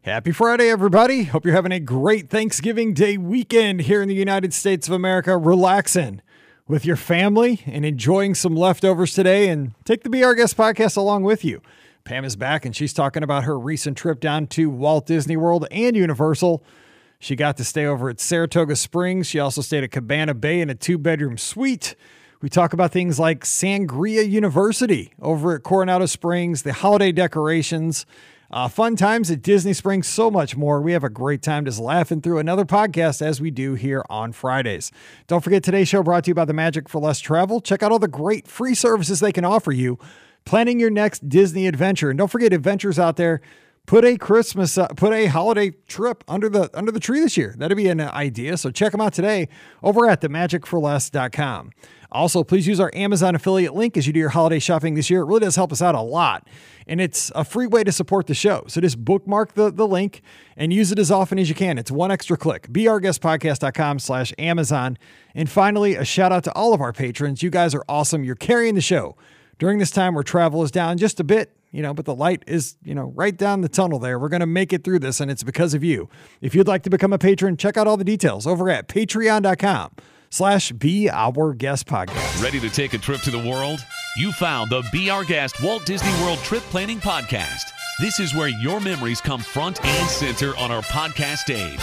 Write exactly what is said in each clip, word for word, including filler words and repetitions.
Happy Friday, everybody. Hope you're having a great Thanksgiving Day weekend here in the United States of America, relaxing with your family and enjoying some leftovers today, and take the Be Our Guest podcast along with you. Pam is back, and she's talking about her recent trip down to Walt Disney World and Universal. She got to stay over at Saratoga Springs. She also stayed at Cabana Bay in a two-bedroom suite. We talk about things like Sangria University over at Coronado Springs, the holiday decorations, Uh, fun times at Disney Springs, so much more. We have a great time just laughing through another podcast as we do here on Fridays. Don't forget, today's show brought to you by the Magic for Less Travel. Check out all the great free services they can offer you planning your next Disney adventure. And don't forget, adventures out there, put a Christmas, uh, put a holiday trip under the under the tree this year. That'd be an idea. So check them out today over at the magic for less dot com. Also, please use our Amazon affiliate link as you do your holiday shopping this year. It really does help us out a lot. And it's a free way to support the show. So just bookmark the, the link and use it as often as you can. It's one extra click. be our guest podcast dot com slash Amazon. And finally, a shout out to all of our patrons. You guys are awesome. You're carrying the show during this time where travel is down just a bit, you know, but the light is, you know, right down the tunnel there. We're going to make it through this, and it's because of you. If you'd like to become a patron, check out all the details over at patreon dot com slash Be Our Guest Podcast. Ready to take a trip to the world? You found the Be Our Guest Walt Disney World Trip Planning Podcast. This is where your memories come front and center on our podcast stage.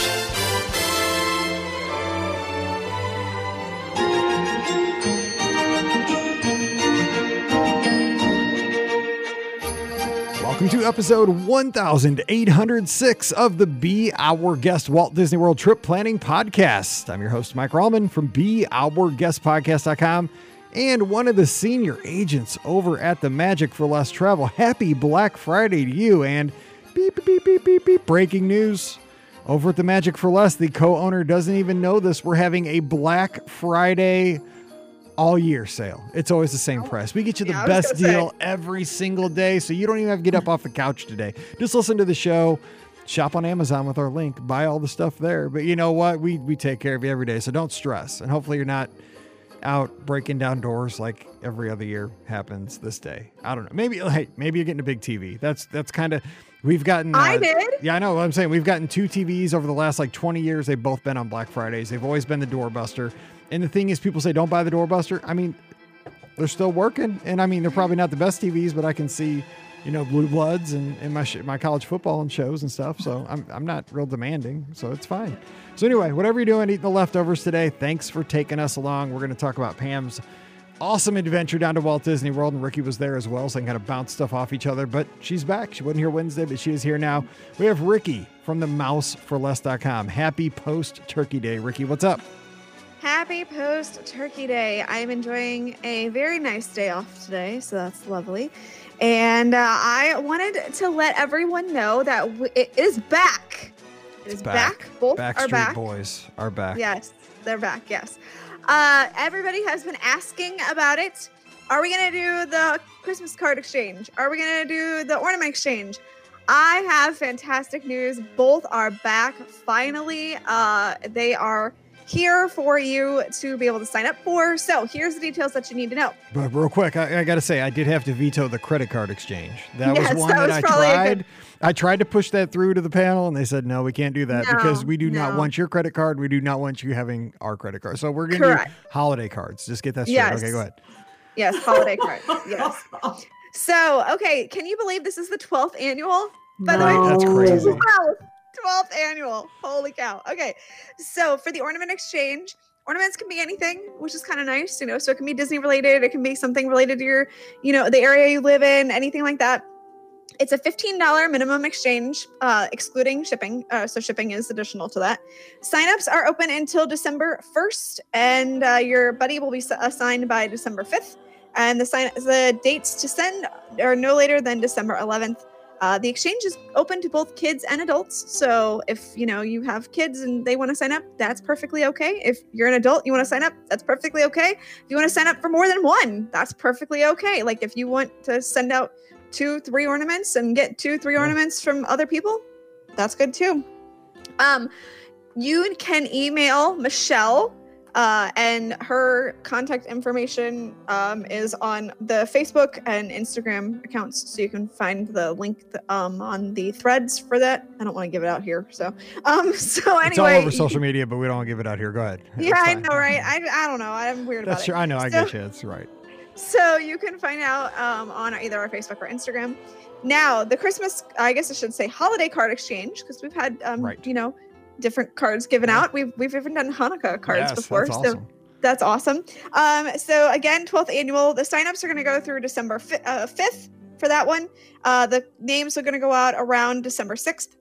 Welcome to episode one thousand eight hundred six of the Be Our Guest Walt Disney World Trip Planning Podcast. I'm your host, Mike Rallman from be our guest podcast dot com and one of the senior agents over at the Magic for Less Travel. Happy Black Friday to you, and beep, beep, beep, beep, beep, beep, breaking news. Over at the Magic for Less, the co-owner doesn't even know this. We're having a Black Friday all year sale. It's always the same price. We get you the yeah, best deal say. every single day, so you don't even have to get up off the couch today. Just listen to the show, shop on Amazon with our link, buy all the stuff there. But you know what? We we take care of you every day, so don't stress. And hopefully you're not out breaking down doors like every other year happens this day. I don't know. Maybe hey, maybe you're getting a big T V. That's that's kind of we've gotten. Uh, I did. Yeah, I know what I'm saying. We've gotten two T Vs over the last like twenty years. They've both been on Black Fridays. They've always been the doorbuster. And the thing is, people say, don't buy the doorbuster. I mean, they're still working. And I mean, they're probably not the best T Vs, but I can see, you know, Blue Bloods and, and my sh- my college football and shows and stuff. So I'm I'm not real demanding. So it's fine. So anyway, whatever you're doing, eating the leftovers today, thanks for taking us along. We're going to talk about Pam's awesome adventure down to Walt Disney World. And Ricky was there as well, so I can kind of bounce stuff off each other. But she's back. She wasn't here Wednesday, but she is here now. We have Ricky from the mouse for less dot com. Happy post-Turkey Day. Ricky, what's up? Happy post-Turkey Day. I'm enjoying a very nice day off today, so that's lovely. And uh, I wanted to let everyone know that w- it is back. It is back. back. Both Backstreet are back. Boys are back. Yes, they're back, yes. Uh, everybody has been asking about it. Are we going to do the Christmas card exchange? Are we going to do the ornament exchange? I have fantastic news. Both are back, finally. Uh, they are here for you to be able to sign up for. So here's the details that you need to know. But real quick, I, I got to say, I did have to veto the credit card exchange. That yes, was one that, that, was I tried. Good... I tried to push that through to the panel, and they said, no, we can't do that no, because we do no. not want your credit card. We do not want you having our credit card. So we're going to do holiday cards. Just get that straight. Yes. Okay, go ahead. Yes, holiday cards. Yes. So, okay, can you believe this is the twelfth annual? By the way, that's crazy. Wow. twelfth annual. Holy cow. Okay. So for the ornament exchange, ornaments can be anything, which is kind of nice, you know, so it can be Disney related. It can be something related to your, you know, the area you live in, anything like that. It's a fifteen dollars minimum exchange, uh, excluding shipping. Uh, so shipping is additional to that. Signups are open until December first, and uh, your buddy will be assigned by December fifth. And the sign, the dates to send are no later than December eleventh. Uh, the exchange is open to both kids and adults. So if, you know, you have kids and they want to sign up, that's perfectly okay. If you're an adult, you want to sign up, that's perfectly okay. If you want to sign up for more than one, that's perfectly okay. Like if you want to send out two, three ornaments and get two, three ornaments from other people, that's good too. Um, you can email Michelle Uh, and her contact information um, is on the Facebook and Instagram accounts, so you can find the link th- um, on the threads for that. I don't want to give it out here, so um, so anyway, it's all over social media, but we don't want to give it out here. Go ahead. Yeah, I know, right? I, I don't know. I'm weird That's about true. it. I know. I So- get you. That's right. So you can find out um, on either our Facebook or Instagram. Now, the Christmas, I guess I should say holiday card exchange, because we've had, um, Right. you know, different cards given Yeah. out. We've we've even done Hanukkah cards Yes, before. that's So awesome. that's awesome. Um, so again, twelfth annual. The signups are going to go through December fi- uh, fifth for that one. Uh, the names are going to go out around December sixth.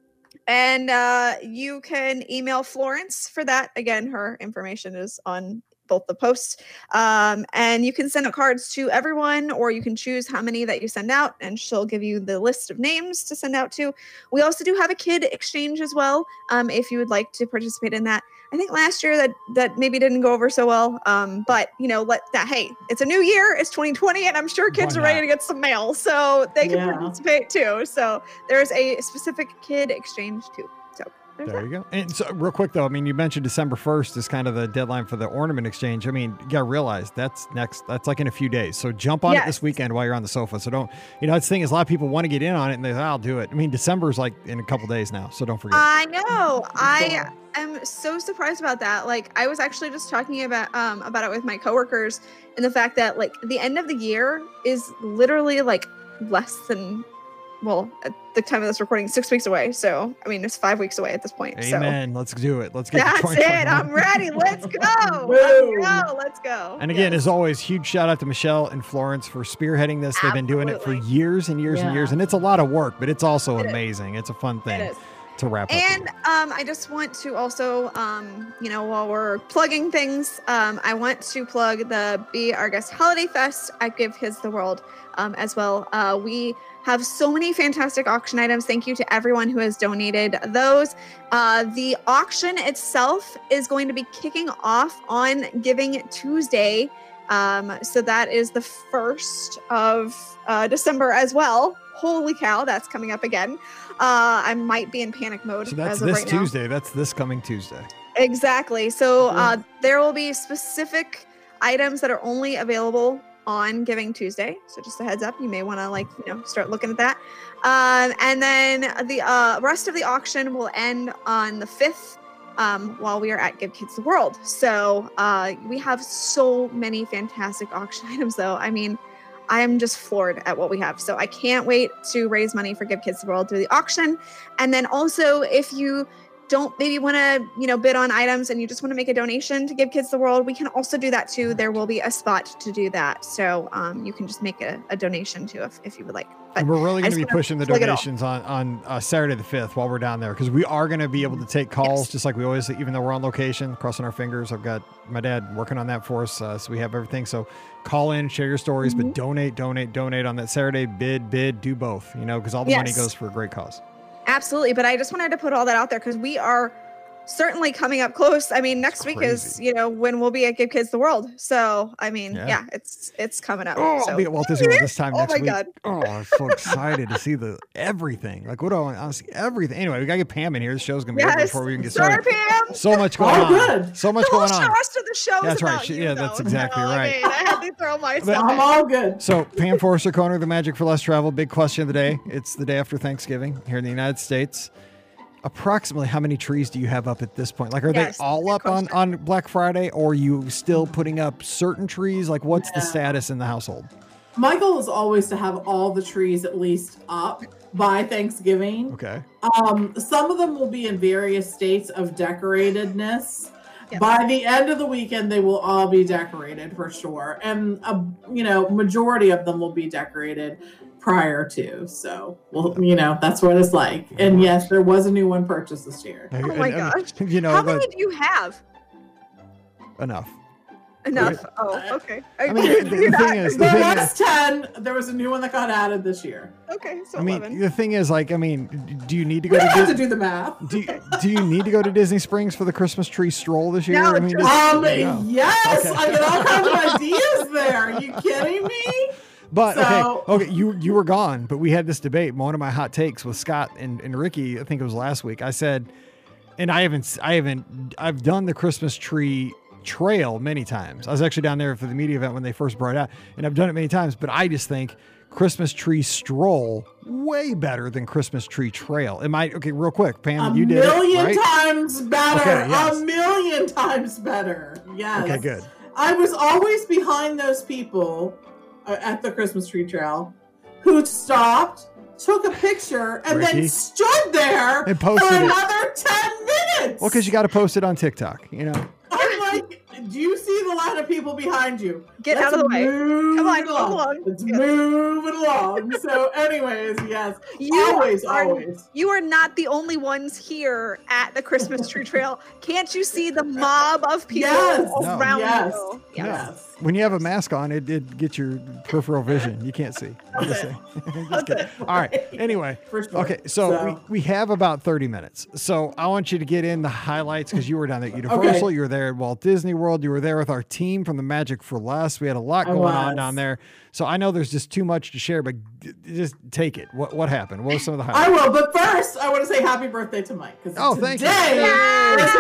And uh, you can email Florence for that. Again, her information is on both the posts. Um, and you can send out cards to everyone, or you can choose how many that you send out, and she'll give you the list of names to send out to. We also do have a kid exchange as well, um, if you would like to participate in that. I think last year that that maybe didn't go over so well, um, but you know, let that. Hey, it's a new year, it's twenty twenty, and I'm sure kids Why are ready not? to get some mail, so they can Yeah. participate too. So there's a specific kid exchange too. So there's There that. you go. And so, real quick though, I mean, you mentioned December first is kind of the deadline for the ornament exchange. I mean, you gotta realize that's next. That's like in a few days. So jump on it this Yes. weekend while you're on the sofa. So don't, you know, that's the thing is a lot of people want to get in on it and they, I'll do it. I mean, December's like in a couple days now, so don't forget. I know. I am so surprised about that. Like, I was actually just talking about um about it with my coworkers, and the fact that like the end of the year is literally like less than, well, at the time of this recording, six weeks away. So I mean, it's five weeks away at this point. Amen. Let's do it. Let's So get to that's twenty twenty-one. it. I'm ready. Let's go. Woo. Let's go. Let's go. And again, Yes. as always, huge shout out to Michelle and Florence for spearheading this. They've been doing it for Absolutely. years and years and Yeah. years, and it's a lot of work, but it's also It is. amazing. It's a fun thing It is. to wrap up. And with. um, I just want to also, um, you know, while we're plugging things, um, I want to plug the Be Our Guest Holiday Fest at Give Kids the World um, as well. Uh, we have so many fantastic auction items. Thank you to everyone who has donated those. Uh, the auction itself is going to be kicking off on Giving Tuesday. Um, so that is the first of uh, December as well. Holy cow, that's coming up again. Uh, I might be in panic mode. So that's as of this right now. Tuesday. That's this coming Tuesday. Exactly. So uh, Yeah. there will be specific items that are only available on Giving Tuesday. So just a heads up, you may want to like you know start looking at that. Um, and then the uh, rest of the auction will end on the fifth. Um, while we are at Give Kids the World. So uh, we have so many fantastic auction items, though. I mean, I am just floored at what we have. So I can't wait to raise money for Give Kids the World through the auction. And then also, if you don't maybe want to, you know, bid on items and you just want to make a donation to Give Kids the World, we can also do that too. There will be a spot to do that. So um, you can just make a, a donation too if, if you would like. But And we're really I going to just be wanna pushing the plug it all. donations on on uh, Saturday the fifth while we're down there because we are going to be able to take calls Yes. just like we always, even though we're on location, crossing our fingers. I've got my dad working on that for us, uh, so we have everything. So call in, share your stories, Mm-hmm. but donate, donate, donate on that Saturday. Bid, bid, do both. You know, because all the money Yes. goes for a great cause. Absolutely. But I just wanted to put all that out there because we are certainly coming up close. I mean, next week is, crazy. you know, when we'll be at Give Kids the World. So, I mean, Yeah. yeah, it's it's coming up. Oh, so, I'll be at Walt Disney World this time Oh next my week. God. Oh, I'm so excited to see the everything. Like, what do I want? I want to see everything. Anyway, we got to get Pam in here. The show's going to be over Yes. before we can get Sorry, started. Pam. So much going Oh, on. good. So much The whole going on. rest of the show is That's right. about She- you, yeah, that's though. exactly So, I right. mean, I had to throw myself I'm in. all good. So, Pam Forrester Koner, the Magic for Less Travel. Big question of the day. It's the day after Thanksgiving here in the United States. Approximately how many trees do you have up at this point? Like, are Yes, they all good up on, question. on Black Friday, or are you still putting up certain trees? Like, what's the Yeah. status in the household? My goal is always to have all the trees at least up by Thanksgiving. Okay. Um, some of them will be in various states of decoratedness. Yep. By the end of the weekend, they will all be decorated for sure, and a you know majority of them will be decorated prior to. So, well, you know that's what it's like. And yes, there was a new one purchased this year. Oh my And- and, gosh. You know, How but many do you have? enough. Enough. Oh, okay. I mean, the, the You're not- thing is, the There thing was is, ten. There was a new one that got added this year. okay, so I mean, eleven. the thing is, like, I mean, do you need to We go don't to have to Dis- do the math. do you, do you need to go to Disney Springs for the Christmas tree stroll this year? No, I mean, just- just- Um, no. yes, Okay. I get all kinds of ideas there. Are you kidding me? But So- okay, okay, you you were gone, but we had this debate. One of my hot takes with Scott and, and Ricky, I think it was last week. I said, and I haven't, I haven't, I've done the Christmas tree trail many times. I was actually down there for the media event when they first brought it out, and I've done it many times, but I just think Christmas tree stroll way better than Christmas tree trail. Am I okay? Real quick, Pam, a you did it, million right? times better. Okay, yes. A million times better. Yes. Okay, good. I was always behind those people uh, at the Christmas tree trail who stopped, took a picture, and Ricky. then stood there And posted for it. another ten minutes. Well, because you got to post it on TikTok, you know. I'm like, do you see the line of people behind you? Get Let's out of the way. move Come on, it move along. Let's Yes. move it along. So, anyways, yes, You always, are, always. You are not the only ones here at the Christmas tree trail. Can't you see the mob of people Yes. No. around Yes. you? Yeah. Yes. When you have a mask on, it it gets your peripheral vision. You can't see. I'm just saying. Just kidding. All right. Anyway. For sure. Okay. So, So- We, we have about thirty minutes. So I want you to get in the highlights because you were down at Universal. Okay. You were there at Walt Disney World. You were there with our team from the Magic for Less. We had a lot I going on was. down there. So I know there's just too much to share, but d- just take it. What what happened? What were some of the I highlights? will, but first I want to say happy birthday to Mike because Oh, thank you. today is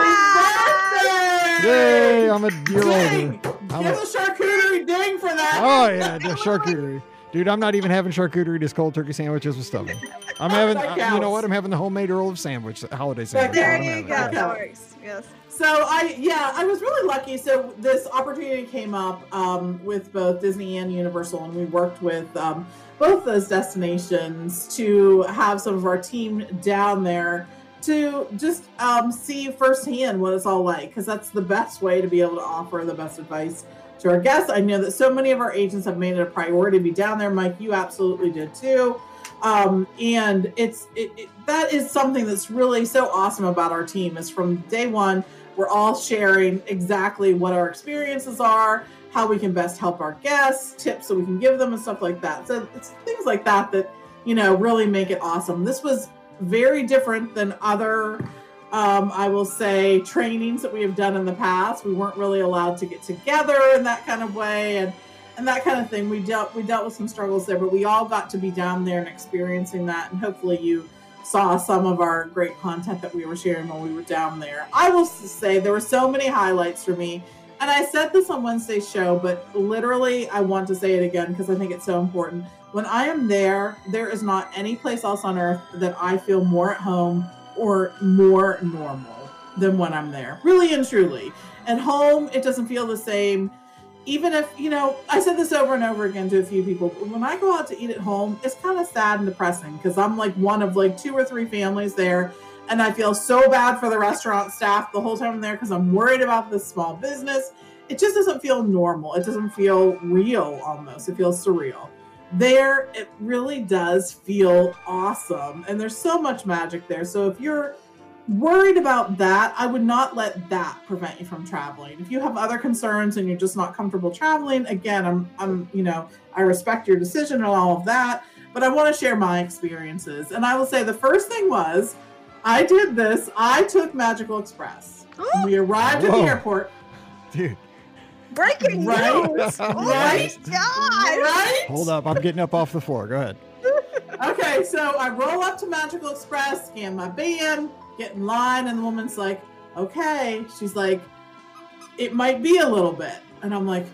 his birthday. Yay! I'm a year Ding! older. I'm Give a- a charcuterie ding for that. Oh yeah, the charcuterie. Dude, I'm not even having charcuterie, just cold turkey sandwiches with stuffing. I'm having, That uh, you know counts. what? I'm having the homemade Earl of Sandwich, the holiday sandwich. There I'm you having go. it. Okay. That works. Yes. So I, yeah, I was really lucky. So this opportunity came up um, with both Disney and Universal, and we worked with um, both those destinations to have some of our team down there to just um, see firsthand what it's all like, because that's the best way to be able to offer the best advice to our guests. I know that so many of our agents have made it a priority to be down there. Mike, you absolutely did too. Um, and it's it, it, that is something that's really so awesome about our team is from day one, we're all sharing exactly what our experiences are, how we can best help our guests, tips that we can give them and stuff like that. So it's things like that that, you know, really make it awesome. This was very different than other Um, I will say trainings that we have done in the past. We weren't really allowed to get together in that kind of way and, and that kind of thing. We dealt we dealt with some struggles there, but we all got to be down there and experiencing that. And hopefully you saw some of our great content that we were sharing when we were down there. I will say there were so many highlights for me. And I said this on Wednesday's show, but literally I want to say it again because I think it's so important. When I am there, there is not any place else on earth that I feel more at home or more normal than when I'm there, really and truly. At home, it doesn't feel the same. Even if, you know, I said this over and over again to a few people, but when I go out to eat at home, it's kind of sad and depressing because I'm like one of like two or three families there. And I feel so bad for the restaurant staff the whole time I'm there because I'm worried about this small business. It just doesn't feel normal. It doesn't feel real almost. It feels surreal. There, it really does feel awesome. And there's so much magic there. So if you're worried about that, I would not let that prevent you from traveling. If you have other concerns and you're just not comfortable traveling, again, I'm, I'm, you know, I respect your decision and all of that, but I want to share my experiences. And I will say the first thing was, I did this. I took Magical Express. We arrived at Whoa. the airport. Dude, Breaking Right? news! Oh Right? my god! Right? hold up. I'm getting up off the floor. Go ahead. Okay, so I roll up to Magical Express, scan my band, get in line, and the woman's like, okay. She's like, it might be a little bit. And I'm like,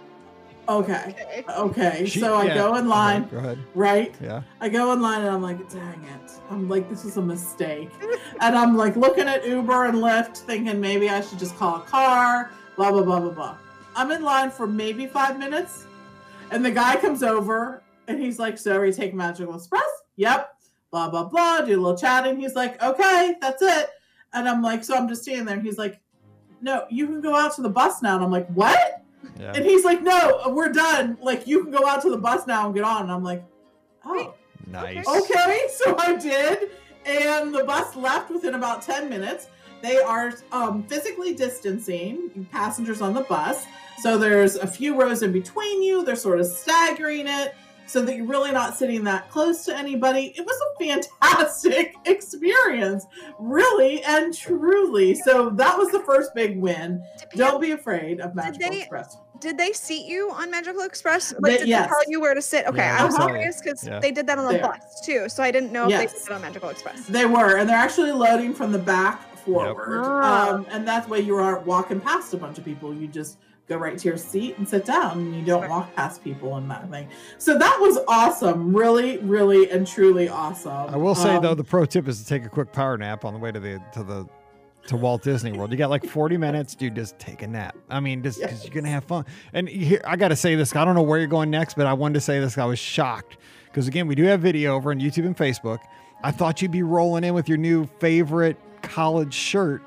okay, Okay. okay. She- so I yeah. go in line, Go ahead. right? Yeah. I go in line and I'm like, dang it. I'm like, this is a mistake. And I'm like looking at Uber and Lyft, thinking maybe I should just call a car, blah, blah, blah, blah, blah. I'm in line for maybe five minutes. And the guy comes over and he's like, so are you taking Magical Express? Yep. Blah, blah, blah. Do a little chatting. He's like, okay, that's it. And I'm like, so I'm just standing there. And he's like, no, you can go out to the bus now. And I'm like, what? Yeah. And he's like, no, we're done. Like, you can go out to the bus now and get on. And I'm like, oh. Nice. Okay, so I did, and the bus left within about ten minutes. They are um, physically distancing passengers on the bus, so there's a few rows in between you. They're sort of staggering it so that you're really not sitting that close to anybody. It was a fantastic experience, really and truly. So that was the first big win. Don't be afraid of Magical they- Express. Did they seat you on Magical Express? Like, They- did yes. they tell you where to sit? Okay, Yeah, I was they tell curious because Yeah. they did that on the There. bus too, so I didn't know if Yes. they did it on Magical Express. They were, and they're actually loading from the back forward. Yep. Um, and that way you aren't walking past a bunch of people. You just go right to your seat and sit down, and you don't walk past people and that thing. So that was awesome. Really, really, and truly awesome. I will say um, though, the pro tip is to take a quick power nap on the way to the to the to Walt Disney World. You got like forty minutes, dude. Just take a nap. I mean, just because Yes. you're gonna have fun. And here, I got to say this. I don't know where you're going next, but I wanted to say this. I was shocked because again, we do have video over on YouTube and Facebook. I thought you'd be rolling in with your new favorite college shirt,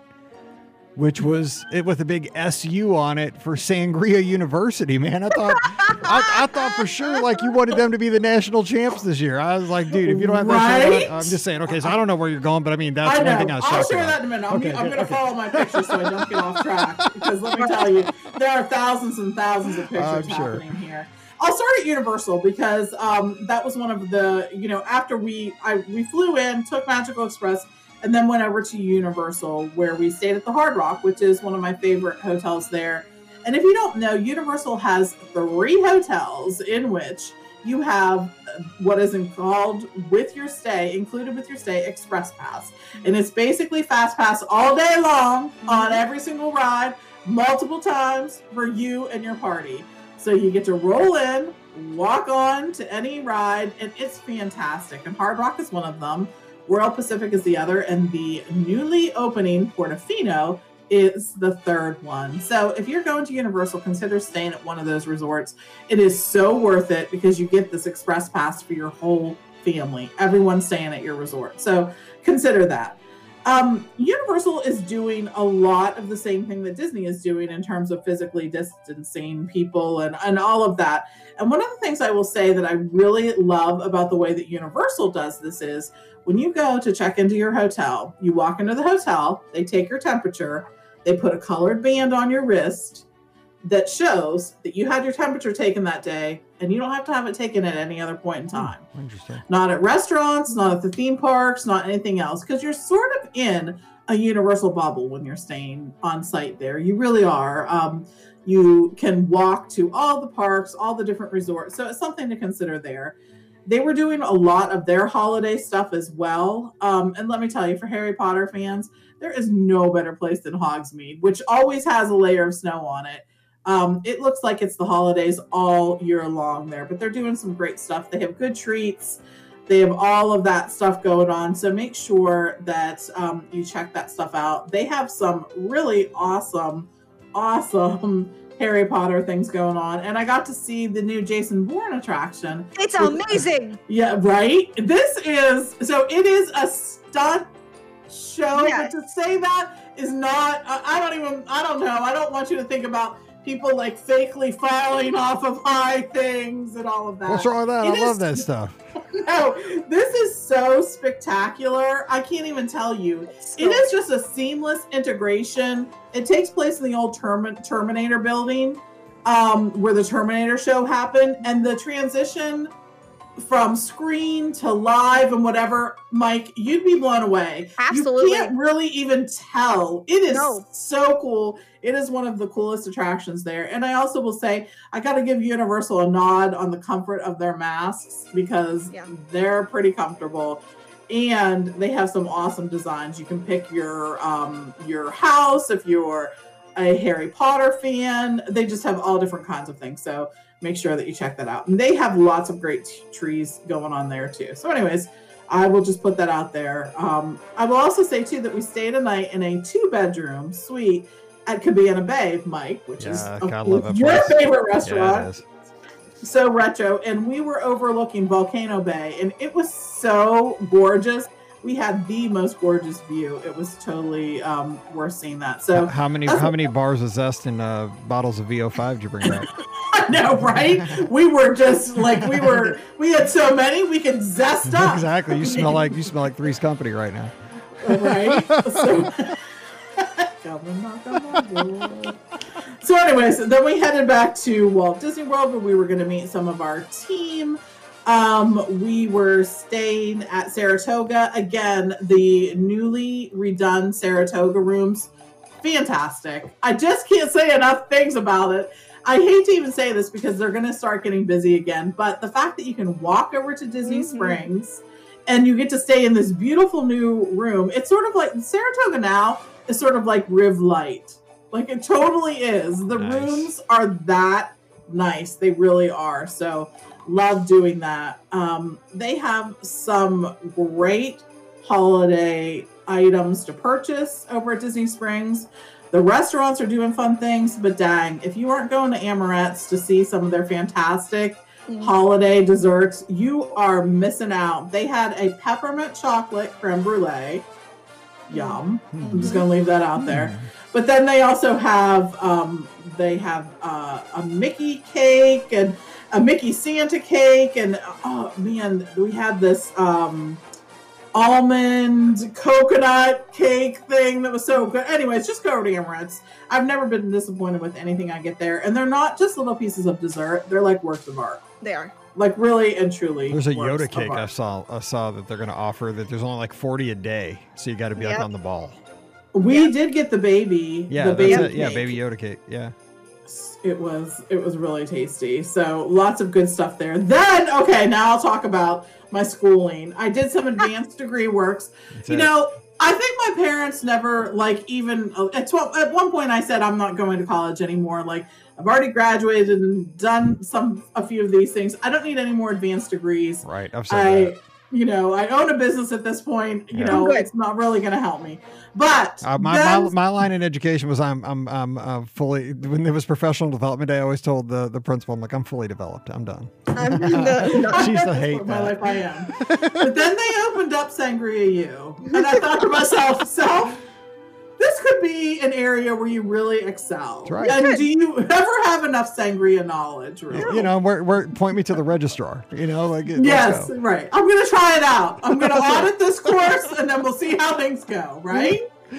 which was it with a big S U on it for Sangria University, man. I thought, I, I thought for sure like you wanted them to be the national champs this year. I was like, dude, if you don't have that shirt Right? on, I'm just saying. Okay, so I don't know where you're going, but I mean that's I know. one thing I was I'll shocked share about. that in a minute. I'm, Okay, I'm good, going to okay. follow my pictures so I don't get off track. Because let me tell you, there are thousands and thousands of pictures I'm sure. happening here. I'll start at Universal because um, that was one of the, you know, after we I we flew in, took Magical Express, and then went over to Universal where we stayed at the Hard Rock, which is one of my favorite hotels there. And if you don't know, Universal has three hotels in which you have what is called with your stay, included with your stay, Express Pass. And it's basically Fast Pass all day long on every single ride, multiple times for you and your party. So you get to roll in, walk on to any ride, and it's fantastic. And Hard Rock is one of them. Royal Pacific is the other, and the newly opening Portofino is the third one. So if you're going to Universal, consider staying at one of those resorts. It is so worth it because you get this express pass for your whole family. Everyone's staying at your resort. So consider that. Um, Universal is doing a lot of the same thing that Disney is doing in terms of physically distancing people and, and all of that. And one of the things I will say that I really love about the way that Universal does this is when you go to check into your hotel, you walk into the hotel, they take your temperature, they put a colored band on your wrist that shows that you had your temperature taken that day, and you don't have to have it taken at any other point in time. Interesting. Not at restaurants, not at the theme parks, not anything else, because you're sort of in a Universal bubble when you're staying on site there. You really are. Um, you can walk to all the parks, all the different resorts, so it's something to consider there. They were doing a lot of their holiday stuff as well. Um, and let me tell you, for Harry Potter fans, there is no better place than Hogsmeade, which always has a layer of snow on it. Um, it looks like it's the holidays all year long there, but they're doing some great stuff. They have good treats. They have all of that stuff going on. So make sure that um, you check that stuff out. They have some really awesome, awesome Harry Potter things going on. And I got to see the new Jason Bourne attraction. It's amazing. Yeah, right? This is, so it is a stunt show, Yes. but to say that is not, I I don't even, I don't know. I don't want you to think about people like fakely falling off of high things and all of that. What's wrong with that? It I love is- that stuff. No, this is so spectacular. I can't even tell you. It is just a seamless integration. It takes place in the old Term- Terminator building, um, where the Terminator show happened, and the transition from screen to live and whatever, Mike, you'd be blown away. Absolutely. You can't really even tell. It is No. so cool. It is one of the coolest attractions there. And I also will say, I got to give Universal a nod on the comfort of their masks because Yeah. they're pretty comfortable. And they have some awesome designs. You can pick your um, your house if you're a Harry Potter fan. They just have all different kinds of things. So make sure that you check that out. And they have lots of great t- trees going on there too. So anyways, I will just put that out there. Um, I will also say too that we stayed a night in a two bedroom suite at Cabana Bay, Mike, which Yeah, is I of kinda course love that your place. favorite Yeah, restaurant. it is. So retro, and we were overlooking Volcano Bay, and it was so gorgeous. We had the most gorgeous view. It was totally um, worth seeing that. So How many that's how what- many bars of zest and uh, bottles of V O five did you bring back? I know, right? We were just like we were. We had so many we could zest up. Exactly. You smell like you smell like Three's Company right now. Right? So, come and knock on my door. So anyways, then we headed back to Walt Disney World where we were going to meet some of our team. Um, we were staying at Saratoga. Again, the newly redone Saratoga rooms. Fantastic. I just can't say enough things about it. I hate to even say this because they're going to start getting busy again, but the fact that you can walk over to Disney Mhm. Springs and you get to stay in this beautiful new room. It's sort of like Saratoga now is sort of like Riv Light. Like it totally is. The Nice. rooms are that nice. They really are. So love doing that. Um, they have some great holiday items to purchase over at Disney Springs. The restaurants are doing fun things, but dang, if you aren't going to Amorette's to see some of their fantastic Mm. holiday desserts, you are missing out. They had a peppermint chocolate creme brulee. Yum. I'm just going to leave that out there. But then they also have um, they have uh, a Mickey cake and a Mickey Santa cake, and oh man, we had this um, almond coconut cake thing that was so good. Anyways, just go over to Amorette's. I've never been disappointed with anything I get there, and they're not just little pieces of dessert; they're like works of art. They are. Like really and truly. There's a works Yoda of cake I art. saw I saw that they're going to offer that there's only like forty a day, so you got to be like Yep. on the ball. We Yeah. did get the baby. Yeah, the that's baby it. Yeah, cake. baby Yoda cake. Yeah. It was it was really tasty. So lots of good stuff there. Then okay, now I'll talk about my schooling. I did some advanced degree works. That's You it. know, I think my parents never like even at twelve, at one point I said I'm not going to college anymore. Like I've already graduated and done some a few of these things. I don't need any more advanced degrees. Right. I've said I that. you know, I own a business at this point. You Yeah. know, Good. it's not really going to help me. But Uh, my, then- my my line in education was I'm I'm I'm uh, fully when there was professional development day. I always told the the principal I'm like I'm fully developed. I'm done. I'm the, She used to That's hate what my that. life I am. But then they opened up Sangria U, and I thought to myself, self, this could be an area where you really excel. That's right. And do you ever have enough Sangria knowledge? Really? You know, where where point me to the registrar. You know, like let's Yes, go. right. I'm gonna try it out. I'm gonna audit this course, and then we'll see how things go. Right.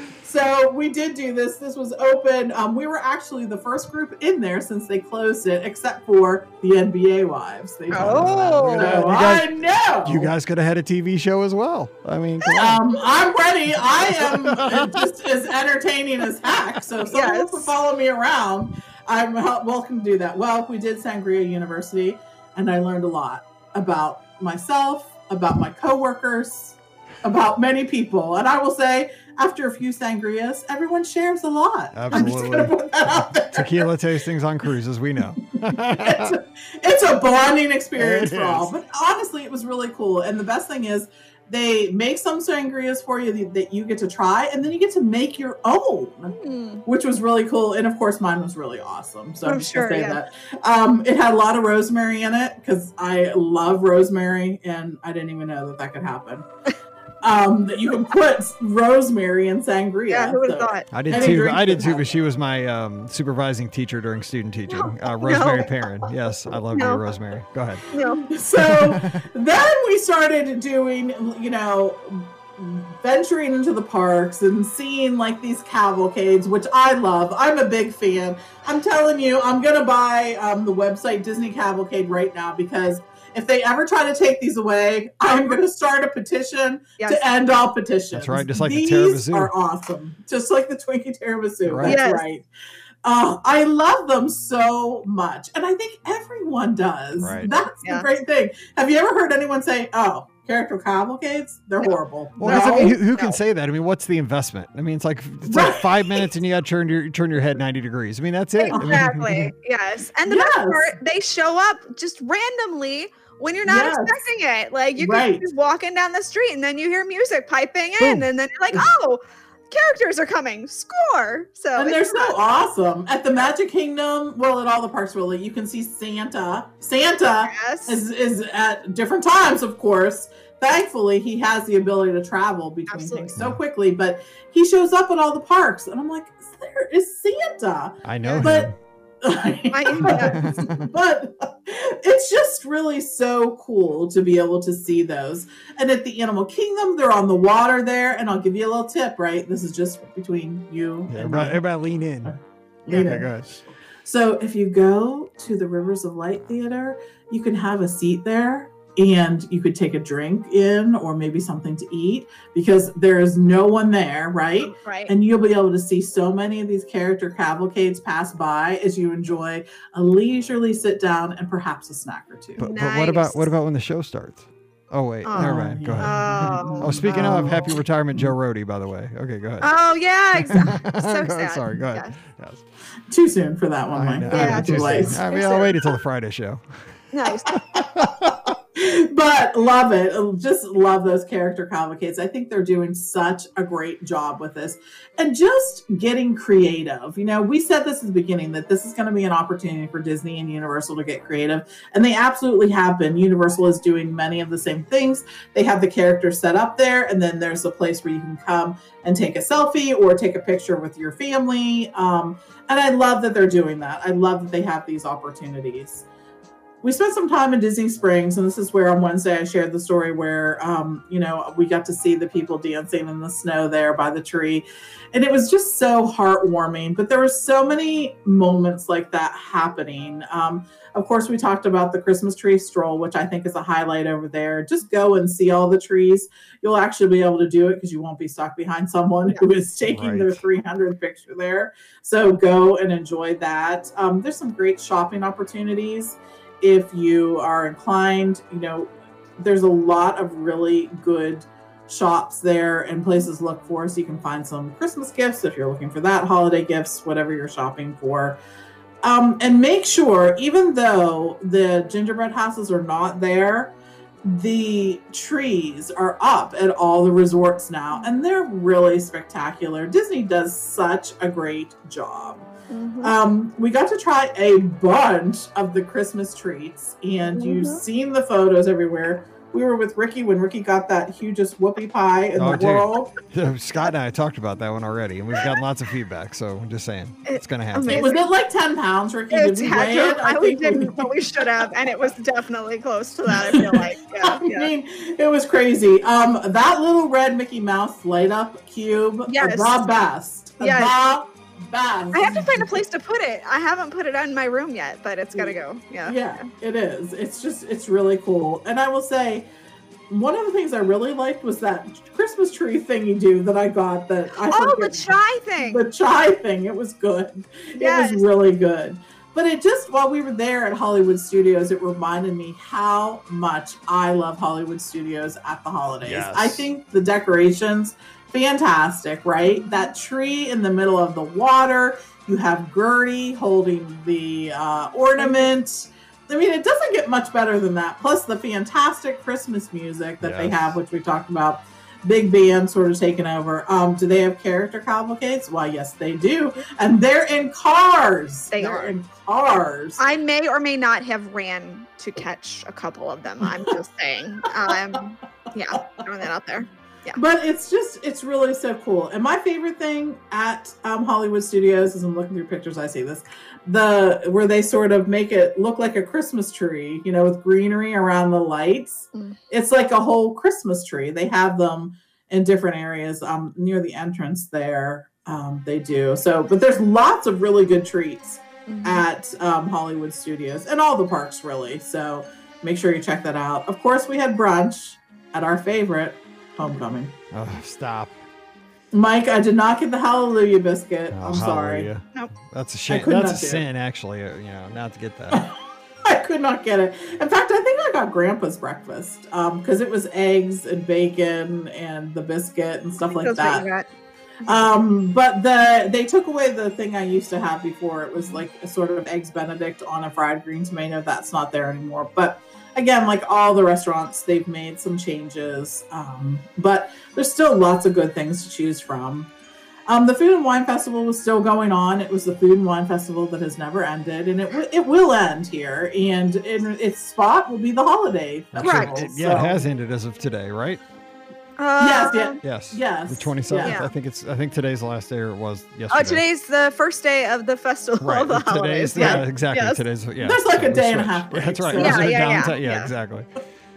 So we did do this. This was open. Um, we were actually the first group in there since they closed it, except for the N B A wives. They Oh. You so guys- I know. You guys could have had a T V show as well. I mean, come on. Um, I'm ready. I am just as entertaining as heck. So if someone wants to Yes. follow me around, I'm hel- welcome to do that. Well, we did Sangria University, and I learned a lot about myself, about my coworkers, about many people. And I will say, after a few sangrias, everyone shares a lot. I'm just going to Absolutely. put that out there. Tequila tastings on cruises, we know. it's, a, it's a bonding experience It for all. is. But honestly, it was really cool. And the best thing is, they make some sangrias for you that- that you get to try, and then you get to make your own, Mm. which was really cool. And of course, mine was really awesome. So I'm I'm just gonna sure, say yeah. that. Um, it had a lot of rosemary in it because I love rosemary, and I didn't even know that that could happen. Um, that you can put rosemary in sangria. Yeah, who would have So- thought? I did Any too. drink I did that too, has but she was my um, supervising teacher during student teaching. Uh, Rosemary Perrin. Yes, I love No. you, Rosemary. Go ahead. No. So then we started doing, you know, venturing into the parks and seeing like these cavalcades, which I love. I'm a big fan. I'm telling you, I'm going to buy um, the website Disney Cavalcade right now, because if they ever try to take these away, I'm going to start a petition Yes. to end all petitions. That's right, just like the these tiramisu. are awesome. Just like the Twinkie tiramisu. Right. That's Yes. right. Uh, I love them so much. And I think everyone does. Right. That's Yeah. the great thing. Have you ever heard anyone say, oh, character cavalcades? They're No. horrible. Well, 'cause, I No. mean, who, who can No. say that? I mean, what's the investment? I mean, it's like it's like Right. five minutes and you got to turn your turn your head ninety degrees. I mean, that's it. I mean, Exactly. Yes. And the best Yes. part, they show up just randomly when you're not Yes. expecting it. Like you Right. can just walking down the street and then you hear music piping in, Boom. and then you're like, oh, characters are coming. Score. So And they're it's so fun. awesome. At the Magic Kingdom, well, at all the parks, really, you can see Santa. Santa Yes. is, is at different times, of course. Thankfully, he has the ability to travel between Absolutely. things so quickly, but he shows up at all the parks. And I'm like, there is Santa. I know But him. but it's just really so cool to be able to see those. And at the Animal Kingdom, they're on the water there. And I'll give you a little tip, right? This is just between you Yeah, and everybody, me. everybody lean in. Lean Okay, in. go ahead. So if you go to the Rivers of Light Theater, you can have a seat there, and you could take a drink in or maybe something to eat, because there is no one there, right? Right. And you'll be able to see so many of these character cavalcades pass by as you enjoy a leisurely sit down and perhaps a snack or two. But, but what about Nice. what about when the show starts? Oh, wait. Oh, Never mind. Go ahead. Oh, Oh, speaking of, no. happy retirement, Joe Rody, by the way. Okay, go ahead. Oh, yeah, exactly. So Go- sad. Sorry, go ahead. Yeah. Yes. Too soon for that one, I Mike. know. Yeah, Too Too late. soon. I mean, Too I'll soon. wait until the Friday show. Nice. But love it. Just love those character cavalcades. I think they're doing such a great job with this and just getting creative. You know, we said this at the beginning that this is going to be an opportunity for Disney and Universal to get creative, and they absolutely have been. Universal is doing many of the same things. They have the characters set up there, and then there's a place where you can come and take a selfie or take a picture with your family. Um, and I love that they're doing that. I love that they have these opportunities. We spent some time in Disney Springs, and this is where on Wednesday I shared the story where, um, you know, we got to see the people dancing in the snow there by the tree. And it was just so heartwarming. But there were so many moments like that happening. Um, of course, we talked about the Christmas tree stroll, which I think is a highlight over there. Just go and see all the trees. You'll actually be able to do it because you won't be stuck behind someone who is taking Right. their three hundredth picture there. So go and enjoy that. Um, there's some great shopping opportunities. If you are inclined, you know, there's a lot of really good shops there and places to look for. So you can find some Christmas gifts if you're looking for that, holiday gifts, whatever you're shopping for. Um, and make sure, even though the gingerbread houses are not there, the trees are up at all the resorts now, and they're really spectacular. Disney does such a great job. Mhm. Um, we got to try a bunch of the Christmas treats, and you've Mhm. seen the photos everywhere. We were with Ricky when Ricky got that hugest whoopie pie in Oh, the dude. world. Scott and I talked about that one already, and we've gotten lots of feedback. So I'm just saying, it's going to happen. Amazing. Was it like ten pounds, Ricky? Did It's we had weigh to- it? I, we think we- didn't, but we should have, and it was definitely close to that. I feel like, yeah, I yeah. mean, it was crazy. Um, that little red Mickey Mouse light up cube, Yes. the best. Yes. The best. I have to find a place to put it. I haven't put it in my room yet, but it's gotta go. Yeah. Yeah, it is. It's just, it's really cool. And I will say, one of the things I really liked was that Christmas tree thing you do that I got that I Oh, the forget- chai thing. The chai thing. It was good. Yes. It was really good. But it just, while we were there at Hollywood Studios, it reminded me how much I love Hollywood Studios at the holidays. Yes. I think the decorations, fantastic, right? That tree in the middle of the water. You have Gertie holding the uh, ornament. I mean, it doesn't get much better than that. Plus the fantastic Christmas music that they Yes. have, which we talked about. Big band sort of taking over. Um, do they have character cavalcades? Why, yes, they do. And they're in cars. They they're are. in cars. I may or may not have ran to catch a couple of them. I'm just saying. Um, yeah, throwing that out there. But it's just, it's really so cool. And my favorite thing at um, Hollywood Studios, as I'm looking through pictures, I see this, the where they sort of make it look like a Christmas tree, you know, with greenery around the lights. Mm. It's like a whole Christmas tree. They have them in different areas um, near the entrance there. Um, they do. So, but there's lots of really good treats Mhm. at um, Hollywood Studios and all the parks, really. So make sure you check that out. Of course, we had brunch at our favorite, Homecoming. Oh, stop. Mike, I did not get the Hallelujah biscuit. Oh, I'm sorry. hallelujah. Nope. That's a shame. could That's not a do it. sin, actually. uh, You know, not to get that. I could not get it. In fact, I think I got Grandpa's breakfast because it was eggs and bacon and the biscuit and stuff like That's what you that. got. Um, but the they took away the thing I used to have before. It was like a sort of eggs Benedict on a fried green tomato. That's not there anymore. But again, like all the restaurants, they've made some changes. Um, but there's still lots of good things to choose from. Um, the Food and Wine Festival was still going on. It was the Food and Wine Festival that has never ended, and it w- it will end here. And in its spot will be the holiday festival. Correct. It- yeah, it So- has ended as of today, right? Yes, yeah. Um, Yes. Yes, The twenty-seventh. yeah. I think it's. I think today's the last day, or it was yesterday. Oh, today's the first day of the festival Right. of the Today's. holidays. Yeah, Yeah. exactly. Yes. Today's. Yeah. There's like a so day and a switch. half Yeah, break, that's right. so- There's Yeah, a yeah, yeah, downtime- yeah, yeah. exactly.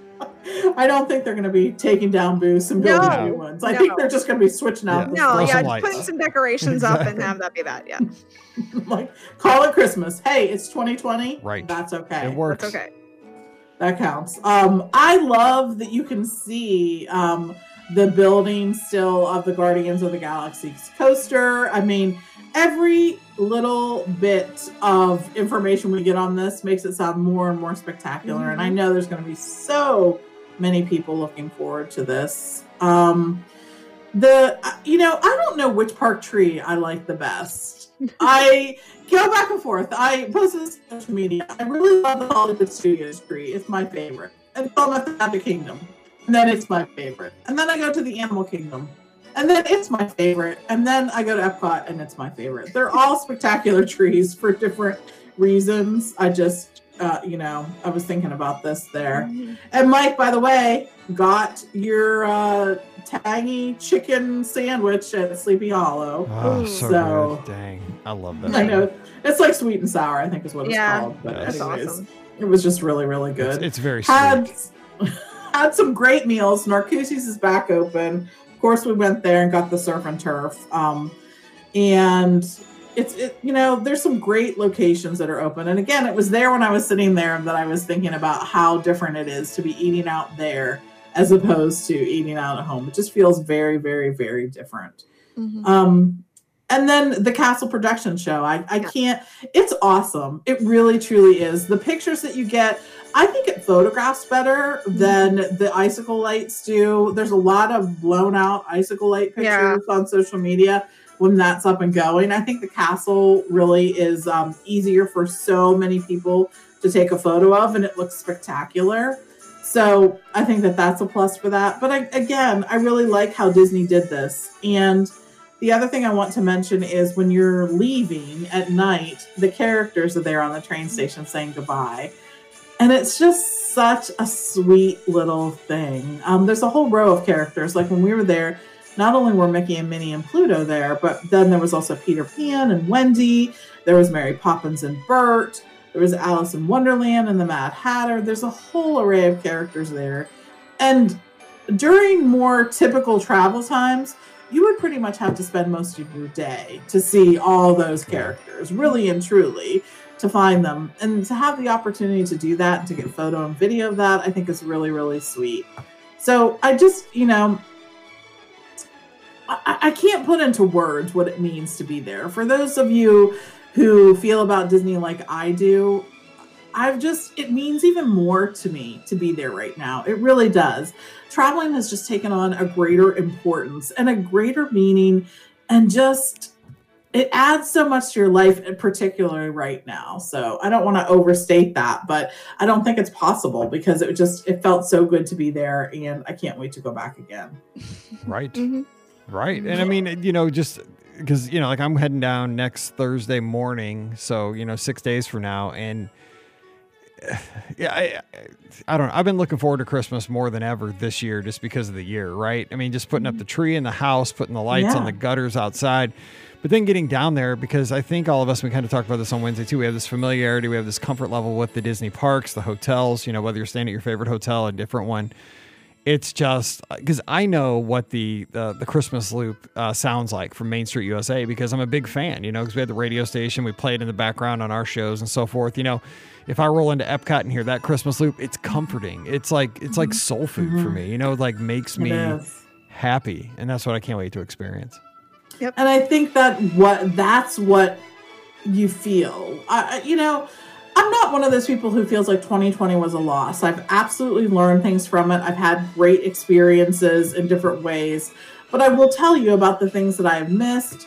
I don't think they're going to be taking down booths and building No, new ones. I no. think they're just going to be switching out. Yeah. the No, Throw yeah, some just lights. putting some decorations up and Exactly. have that be that. Yeah, like call it Christmas. Hey, it's twenty twenty. Right. That's okay. It works. that's okay. That counts. Um, I love that you can see um, the building still of the Guardians of the Galaxy coaster. I mean, every little bit of information we get on this makes it sound more and more spectacular. Mhm. And I know there's going to be so many people looking forward to this. Um, the you know I don't know which park tree I like the best. I go back and forth. I posted this on social media. I really love the Hollywood Studios tree. It's my favorite. And I'm at the Magic Kingdom, and then it's my favorite. And then I go to the Animal Kingdom, and then it's my favorite. And then I go to Epcot, and it's my favorite. They're all spectacular trees for different reasons. I just, uh, you know, I was thinking about this there. Mm-hmm. And Mike, by the way, got your uh, tangy chicken sandwich at Sleepy Hollow. Oh, so, so good. Dang. I love that. I know. It's like sweet and sour, I think is what it's yeah, called. But that's anyways, awesome. It was just really, really good. It's, it's very sweet. Had, had some great meals. Narcoossee's is back open. Of course, we went there and got the surf and turf. Um, and it's, it, you know, there's some great locations that are open. And again, it was there when I was sitting there that I was thinking about how different it is to be eating out there as opposed to eating out at home. It just feels very, very, very different. Mm-hmm. Um, and then the Castle Production Show. I, I can't, it's awesome. It really, truly is. The pictures that you get, I think it photographs better than the icicle lights do. There's a lot of blown out icicle light pictures yeah. on social media when that's up and going. I think the castle really is um, easier for so many people to take a photo of, and it looks spectacular. So I think that that's a plus for that. But I, again, I really like how Disney did this. And the other thing I want to mention is when you're leaving at night, the characters are there on the train station saying goodbye. And it's just such a sweet little thing. Um, there's a whole row of characters. Like when we were there, not only were Mickey and Minnie and Pluto there, but then there was also Peter Pan and Wendy. There was Mary Poppins and Bert. There was Alice in Wonderland and the Mad Hatter. There's a whole array of characters there. And during more typical travel times, you would pretty much have to spend most of your day to see all those characters, really and truly, to find them. And to have the opportunity to do that and to get photo and video of that, I think is really, really sweet. So I just, you know, I, I can't put into words what it means to be there. For those of you who feel about Disney like I do, I've just, it means even more to me to be there right now. It really does. Traveling has just taken on a greater importance and a greater meaning, and just, it adds so much to your life, particularly right now. So I don't want to overstate that, but I don't think it's possible because it just, it felt so good to be there, and I can't wait to go back again. Right. Mm-hmm. Right. And I mean, you know, just because, you know, like I'm heading down next Thursday morning. So, you know, six days from now. And yeah, I, I don't know. I've been looking forward to Christmas more than ever this year just because of the year, right? I mean, just putting up the tree in the house, putting the lights yeah. on the gutters outside, but then getting down there, because I think all of us, we kind of talked about this on Wednesday too. We have this familiarity. We have this comfort level with the Disney parks, the hotels, you know, whether you're staying at your favorite hotel, a different one. It's just because I know what the uh, the Christmas loop uh, sounds like from Main Street U S A, because I'm a big fan, you know, because we had the radio station, we played in the background on our shows and so forth. You know, if I roll into Epcot and hear that Christmas loop, it's comforting. It's like it's like soul food mm-hmm. for me, you know, like makes me happy. And that's what I can't wait to experience. Yep. And I think that what that's what you feel, I, you know. I'm not one of those people who feels like twenty twenty was a loss. I've absolutely learned things from it. I've had great experiences in different ways, but I will tell you about the things that I have missed,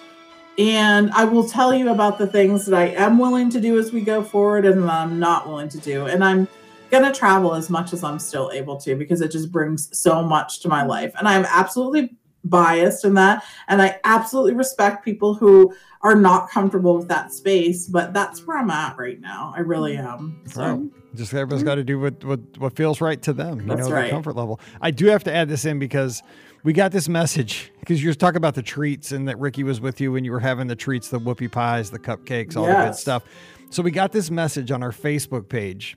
and I will tell you about the things that I am willing to do as we go forward and that I'm not willing to do. And I'm going to travel as much as I'm still able to, because it just brings so much to my life. And I'm absolutely biased in that, and I absolutely respect people who are not comfortable with that space, but that's where I'm at right now. I really am. So right. Just everybody's got to do what, what what feels right to them, you that's know, right. their comfort level. I do have to add this in because we got this message, because you're talking about the treats and that Ricky was with you when you were having the treats, the whoopie pies, the cupcakes, all yes. the good stuff. So we got this message on our Facebook page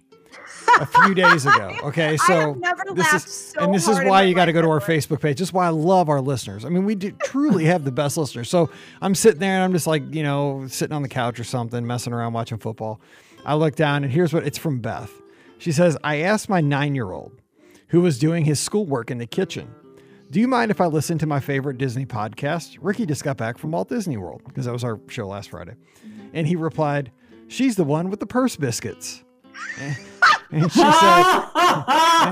a few days ago. Okay, so I have never this laughed is so and this is hard why in you my got to go to our life ever. Facebook page. Just why I love our listeners. I mean, we do truly have the best listeners. So I'm sitting there and I'm just like, you know, sitting on the couch or something, messing around watching football. I look down and here's what it's from Beth. She says, I asked my nine-year-old who was doing his schoolwork in the kitchen, do you mind if I listen to my favorite Disney podcast? Ricky just got back from Walt Disney World, because that was our show last Friday. And he replied, she's the one with the purse biscuits. And she said,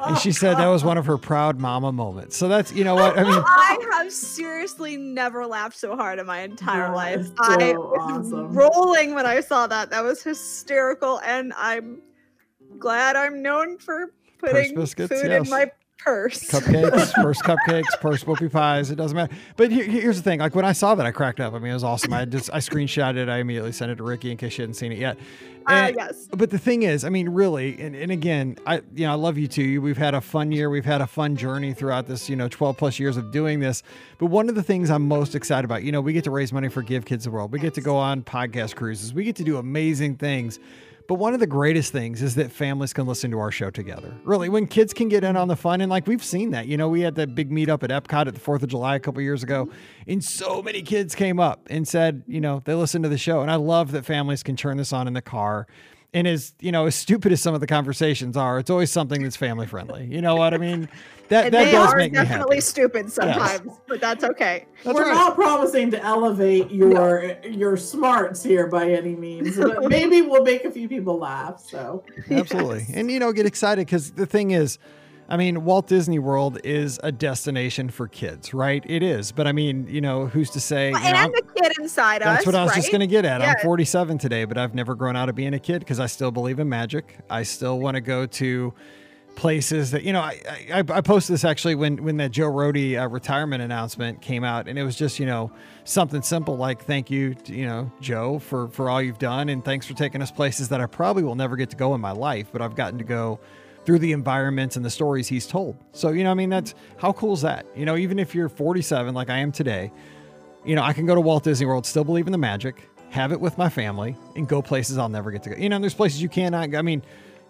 And she said that was one of her proud mama moments. So that's, you know what? I mean, I have seriously never laughed so hard in my entire That life. is so I was awesome. rolling when I saw that. That was hysterical. And I'm glad I'm known for putting biscuits, food yes. in my purse. cupcakes, purse cupcakes, purse whoopie pies. It doesn't matter. But here, here's the thing. Like when I saw that, I cracked up. I mean, it was awesome. I just, I screenshotted it. I immediately sent it to Ricky in case she hadn't seen it yet. Uh, And- yes. But the thing is, I mean, really, and, and again, I, you know, I love you too. We've had a fun year. We've had a fun journey throughout this, you know, twelve plus years of doing this. But one of the things I'm most excited about, you know, we get to raise money for Give Kids the World. We get to go on podcast cruises. We get to do amazing things. But one of the greatest things is that families can listen to our show together. Really, when kids can get in on the fun, and like we've seen that, you know, we had that big meetup at Epcot at the fourth of July a couple years ago, and so many kids came up and said, you know, they listened to the show. And I love that families can turn this on in the car. And as, you know, as stupid as some of the conversations are, it's always something that's family friendly. You know what I mean? That, And that they does are make me definitely happy. stupid sometimes, but that's okay. That's We're right. not promising to elevate your your smarts here by any means, but maybe we'll make a few people laugh. So Absolutely. Yes. And, you know, get excited because the thing is, I mean, Walt Disney World is a destination for kids, right? It is. But I mean, you know, who's to say? Well, you know, and I'm- the kid inside us. that's what I was right? just going to get at. I'm Yes. forty-seven today, but I've never grown out of being a kid because I still believe in magic. I still want to go to places that, you know, I, I, I posted this actually when, when that Joe Rohde uh, retirement announcement came out, and it was just, you know, something simple like, thank you, to, you know, Joe, for, for all you've done. And thanks for taking us places that I probably will never get to go in my life, but I've gotten to go through the environments and the stories he's told. So, you know, I mean, that's, how cool is that? You know, even if you're forty-seven, like I am today, you know, I can go to Walt Disney World, still believe in the magic, have it with my family, and go places I'll never get to go. You know, there's places you cannot go. I mean,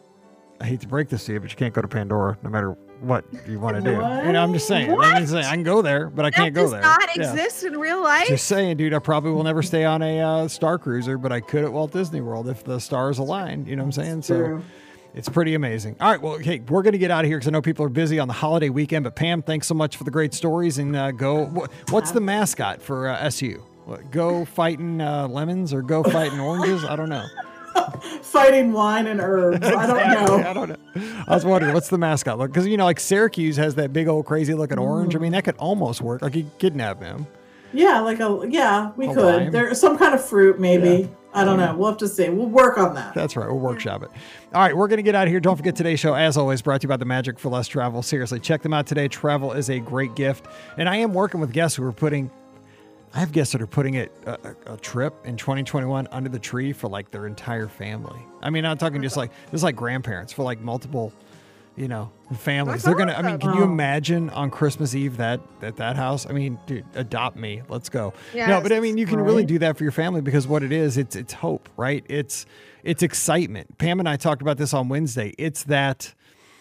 I hate to break this to you, but you can't go to Pandora no matter what you want to do. What? You know, I'm just saying. I'm just saying I can go there, but I That can't go does there. not Yeah. exist in real life. Just saying, dude, I probably will never stay on a uh, Star Cruiser, but I could at Walt Disney World if the stars align. You know what I'm saying? So True. it's pretty amazing. All right, well, okay, we're going to get out of here because I know people are busy on the holiday weekend. But Pam, thanks so much for the great stories. And uh, go, wh- what's the mascot for uh, S U? What, go fighting uh, lemons or go fighting oranges? I don't know. Fighting wine and herbs. I don't know. I don't know. I was wondering, what's the mascot look? Because, you know, like Syracuse has that big old crazy looking orange. I mean, that could almost work. Like you kidnap him. Yeah, like a yeah, we A could. lime? There's some kind of fruit, maybe. Yeah. I don't know. We'll have to see. We'll work on that. That's right. We'll workshop it. All right. We're going to get out of here. Don't forget today's show, as always, brought to you by the Magic for Less Travel. Seriously, check them out today. Travel is a great gift. And I am working with guests who are putting, I have guests that are putting it a, a, a trip in twenty twenty-one under the tree for like their entire family. I mean, I'm talking just like, this is like grandparents for like multiple, you know, families. That's They're going to, I mean, can you awesome. imagine on Christmas Eve that, at that house? I mean, dude, adopt me. Let's go. No, Yes. but I mean, you can really Right. do that for your family because what it is, it's, it's hope, right? It's, it's excitement. Pam and I talked about this on Wednesday. It's that,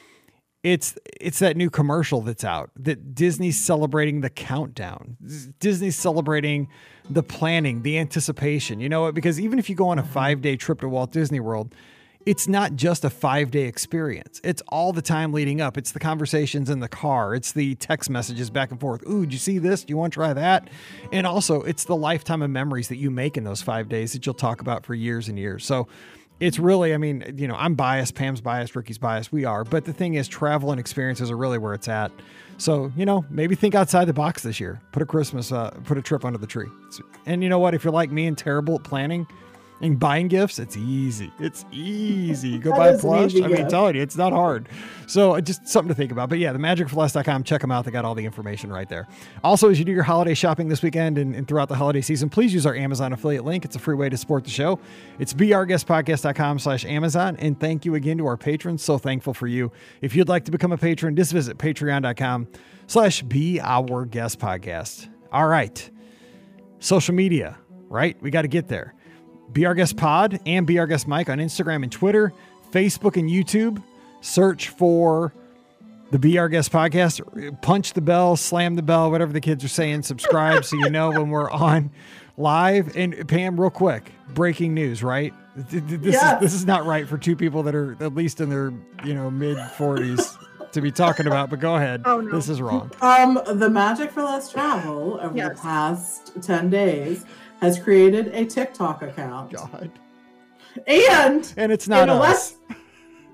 it's, it's that new commercial that's out that Disney's celebrating the countdown. Disney's celebrating the planning, the anticipation, you know what? Because even if you go on a five day trip to Walt Disney World, it's not just a five day experience. It's all the time leading up. It's the conversations in the car. It's the text messages back and forth. Ooh, did you see this? Do you want to try that? And also it's the lifetime of memories that you make in those five days that you'll talk about for years and years. So it's really, I mean, you know, I'm biased, Pam's biased, Ricky's biased, we are. But the thing is, travel and experiences are really where it's at. So, you know, maybe think outside the box this year. Put a Christmas, uh, put a trip under the tree. And you know what? If you're like me and terrible at planning and buying gifts, it's easy. It's easy. You go That buy a is an plush. easy I mean, gift. telling you, it's not hard. So uh, just something to think about. But yeah, the magic for less dot com. Check them out. They got all the information right there. Also, as you do your holiday shopping this weekend and, and throughout the holiday season, please use our Amazon affiliate link. It's a free way to support the show. It's be our guest podcast dot com slash Amazon. And thank you again to our patrons. So thankful for you. If you'd like to become a patron, just visit patreon dot com slash be our guest podcast. All right. Social media, right? We got to get there. Be Our Guest Pod and Be Our Guest Mike on Instagram and Twitter, Facebook and YouTube. Search for the Be Our Guest Podcast. Punch the bell, slam the bell, whatever the kids are saying. Subscribe so you know when we're on live. And Pam, real quick, breaking news, right? Th- th- This, Yes. is, this is not right for two people that are at least in their, you know, mid forties to be talking about, but go ahead. Oh, no. This is wrong. Um, the Magic for Less Travel over the Yes. past ten days has created a TikTok account. God. And And it's not in a us. less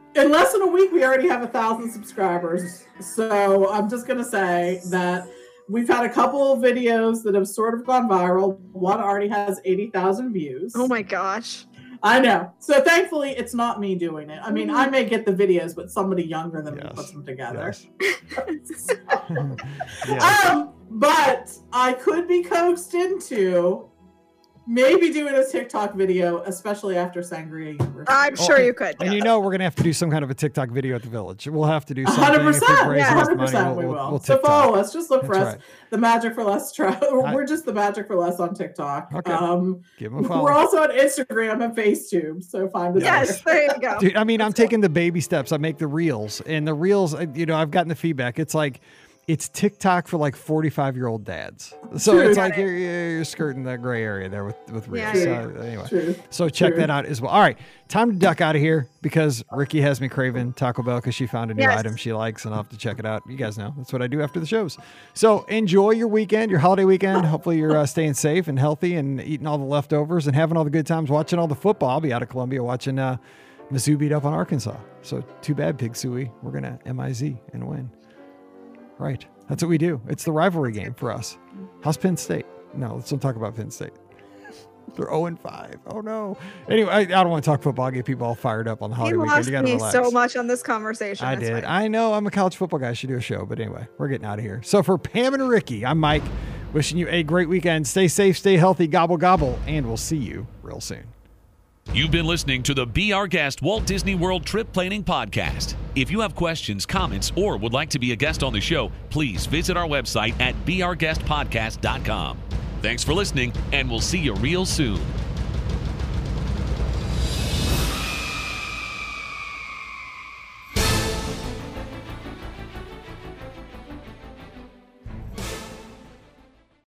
in less than a week, we already have a thousand subscribers. So I'm just going to say that we've had a couple of videos that have sort of gone viral. One already has eighty thousand views. Oh my gosh. I know. So thankfully, it's not me doing it. I mean, I may get the videos, but somebody younger than yes. me puts them together. Yes. so, yes. um, but I could be coaxed into maybe doing a TikTok video, especially after Sangria University. I'm sure Oh, you could. And yeah. you know we're going to have to do some kind of a TikTok video at the Village. We'll have to do something. one hundred if percent. we raise Yeah, enough one hundred percent money, we we'll, will. we'll so TikTok. follow us. Just look for That's us. right. The Magic for Less. Tra- I- We're just the Magic for Less on TikTok. Okay. Um, Give them a follow. we're also on Instagram and Facetune. So find us Yes, there. there you go. Dude, I mean, I'm Let's go. taking the baby steps. I make the reels, and the reels, I- you know, I've gotten the feedback. It's like, it's TikTok for like forty-five year old dads. So True. it's Got like it. you're, you're skirting that gray area there with, with reels. Yeah. So anyway, True. so check True. that out as well. All right, time to duck out of here because Ricky has me craving Taco Bell because she found a new Yes. item she likes, and I'll have to check it out. You guys know that's what I do after the shows. So enjoy your weekend, your holiday weekend. Hopefully you're uh, staying safe and healthy and eating all the leftovers and having all the good times watching all the football. I'll be out of Columbia watching uh, Mizzou beat up on Arkansas. So too bad, Pig Suey. We're gonna M I Z and win. Right. That's what we do. It's the rivalry game for us. How's Penn State? No, let's don't talk about Penn State. They're oh and five. Oh no. Anyway, I, I don't want to talk football. I get people all fired up on the holiday You weekend. lost You gotta me relax. so much on this conversation. I It's did. fine. I know. I'm a college football guy. I should do a show. But anyway, we're getting out of here. So for Pam and Ricky, I'm Mike. Wishing you a great weekend. Stay safe, stay healthy, gobble gobble, and we'll see you real soon. You've been listening to the Be Our Guest Walt Disney World Trip Planning Podcast. If you have questions, comments, or would like to be a guest on the show, please visit our website at be our guest podcast dot com. Thanks for listening, and we'll see you real soon.